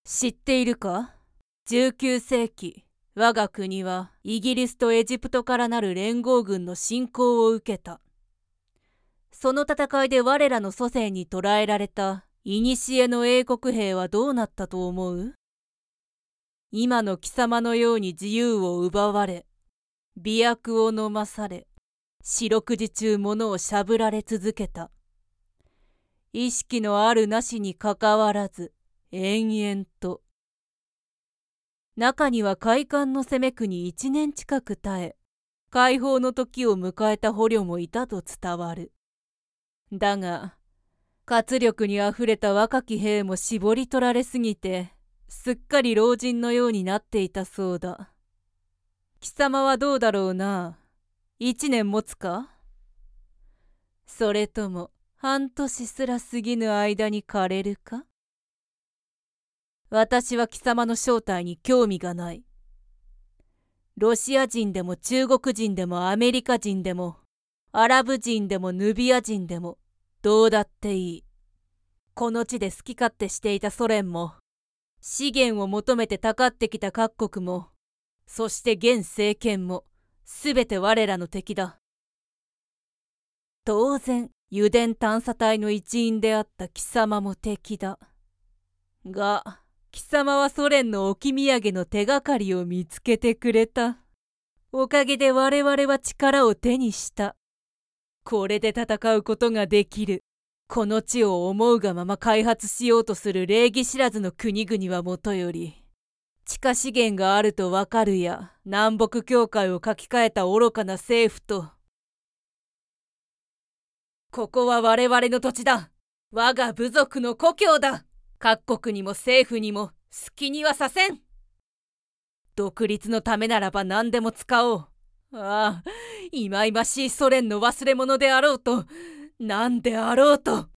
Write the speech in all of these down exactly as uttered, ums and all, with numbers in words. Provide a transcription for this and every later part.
知っているか？じゅうきゅうせいき、我が国はイギリスとエジプトからなる連合軍の侵攻を受けた。その戦いで我らの祖先に捕らえられた古の英国兵はどうなったと思う？今の貴様のように自由を奪われ、媚薬を飲まされ、四六時中物をしゃぶられ続けた。意識のあるなしにかかわらず、延々と。中には快感の攻めくに一年近く耐え、解放の時を迎えた捕虜もいたと伝わる。だが、活力にあふれた若き兵も絞り取られすぎて、すっかり老人のようになっていたそうだ。貴様はどうだろうな。一年持つか？それとも半年すら過ぎぬ間に枯れるか？私は貴様の正体に興味がない。ロシア人でも中国人でもアメリカ人でもアラブ人でもヌビア人でもどうだっていい。この地で好き勝手していたソ連も、資源を求めてたかってきた各国も、そして現政権も、すべて我らの敵だ。当然、油田探査隊の一員であった貴様も敵だ。が、貴様はソ連の置き土産の手がかりを見つけてくれた。おかげで我々は力を手にした。これで戦うことができる。この地を思うがまま開発しようとする礼儀知らずの国々はもとより、地下資源があるとわかるや、南北教会を書き換えた愚かな政府と、ここは我々の土地だ。我が部族の故郷だ。各国にも政府にも好きにはさせん。独立のためならば何でも使おう。ああ、いまいましいソ連の忘れ物であろうと、なんであろうと。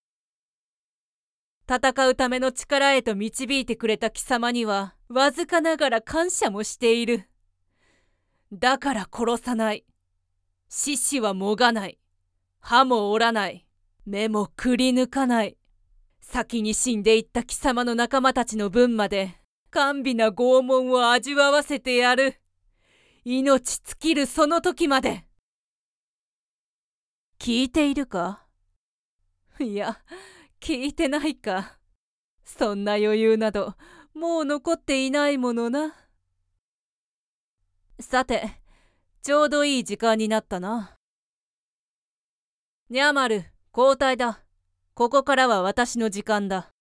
戦うための力へと導いてくれた貴様には、わずかながら感謝もしている。だから殺さない。獅子はもがない。歯も折らない。目もくり抜かない。先に死んでいった貴様の仲間たちの分まで、甘美な拷問を味わわせてやる。命尽きるその時まで。聞いているか？いや、聞いてないか。そんな余裕など、もう残っていないものな。さて、ちょうどいい時間になったな。にゃまる、交代だ。ここからは私の時間だ。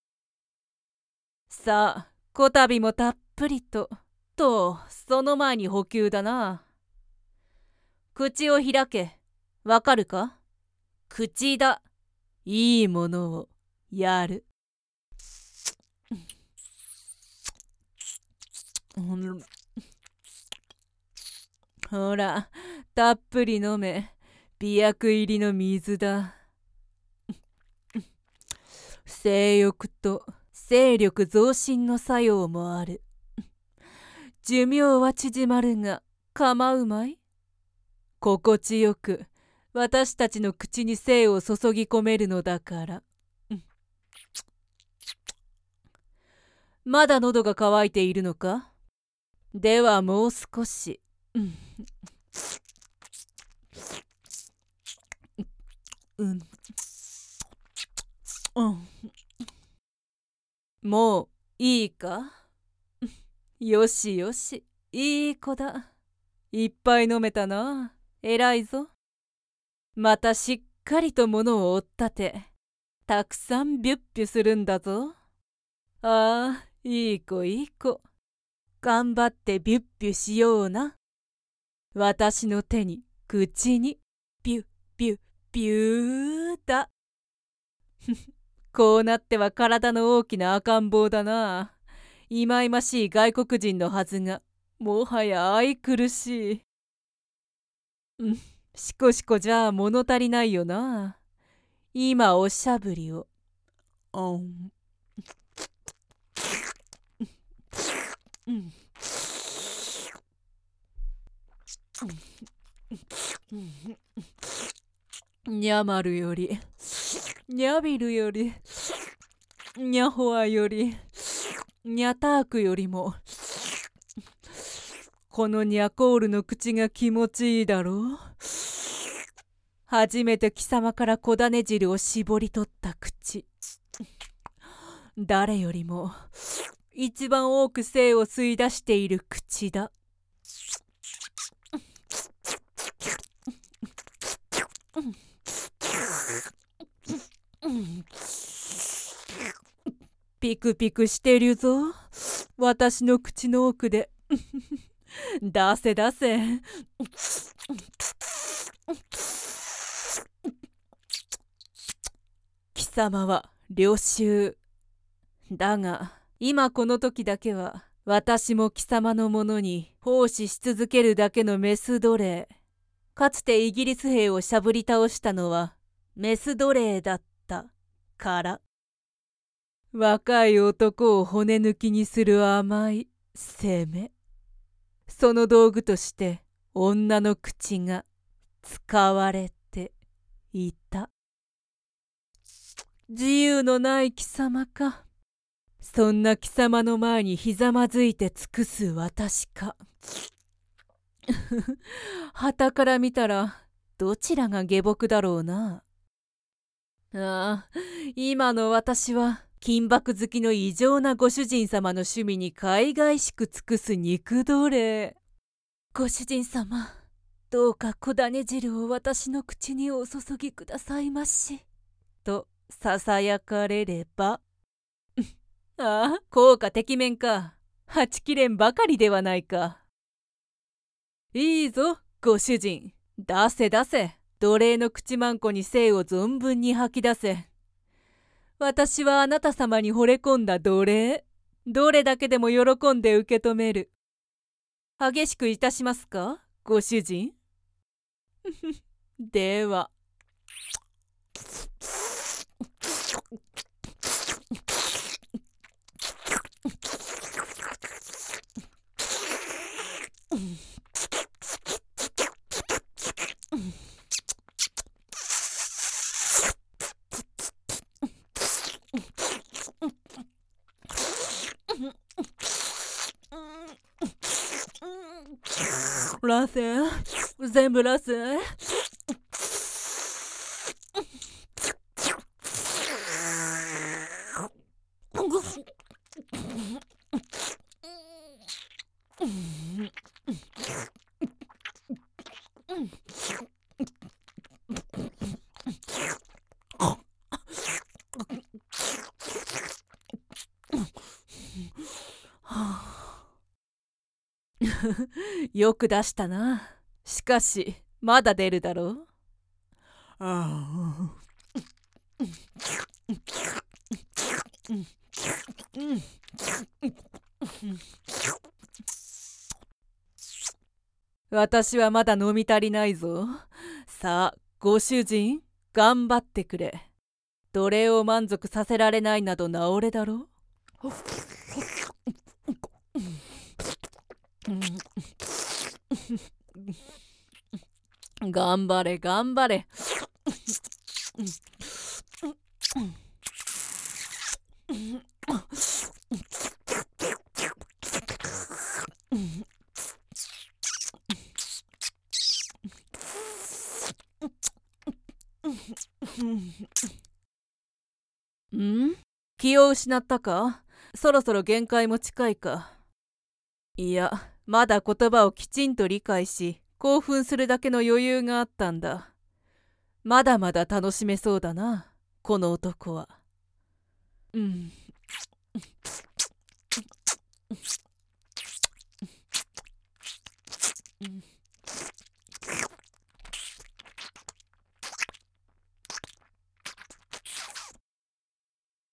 さあ、こたびもたっぷりと。と、その前に補給だな。口を開け。わかるか？口だ。いいものをやる。ほら、たっぷり飲め。媚薬入りの水だ。性欲と精力増進の作用もある。寿命は縮まるが構うまい？心地よく私たちの口に精を注ぎ込めるのだから。まだ喉が渇いているのか？ではもう少し。うんうん、もういいか？よしよし、いい子だ。いっぱい飲めたな。偉いぞ。またしっかりと物を追ったて、たくさんビュッビュするんだぞ。ああ、いい子いい子。頑張ってビュッビュしような。私の手に、口に、ビュッビュッビューだ。こうなっては体の大きな赤ん坊だな。いまいましい外国人のはずが、もはや愛くるしい。うん、しこしこじゃあ物足りないよな。今おしゃぶりを。うん。にゃまるより、にゃびるより、にゃほわより、 ニャタークよりもこのニャコールの口が気持ちいいだろう。初めて貴様から小種汁を絞り取った口。誰よりも一番多く精を吸い出している口だ。ピクピクしてるぞ、私の口の奥で。出せ出せ。貴様は領袖だが、今この時だけは私も貴様のものに奉仕し続けるだけのメス奴隷。かつてイギリス兵をしゃぶり倒したのはメス奴隷だったから。若い男を骨抜きにする甘い攻め。その道具として女の口が使われていた。自由のない貴様か。そんな貴様の前にひざまずいて尽くす私か。傍から見たらどちらが下僕だろうな。ああ、今の私は金箔好きの異常なご主人様の趣味に海外しく尽くす肉奴隷。ご主人様、どうか小種汁を私の口にお注ぎくださいまし。とささやかれれば。ああ、効果てきめんか。はちきれんばかりではないか。いいぞ、ご主人。出せ出せ。奴隷の口まんこに精を存分に吐き出せ。私はあなた様に惚れ込んだ奴隷。どれだけでも喜んで受け止める。激しくいたしますか、ご主人。では。ラセン、全部ラセン。よく出したな。しかしまだ出るだろう。ああ。私はまだ飲み足りないぞ。さあ、ご主人、頑張ってくれ。奴隷を満足させられないなどなおれだろう。頑張れ頑張れ。ん？気を失ったか？そろそろ限界も近いか。いや、まだ言葉をきちんと理解し、興奮するだけの余裕があったんだ。まだまだ楽しめそうだな、この男は。うん。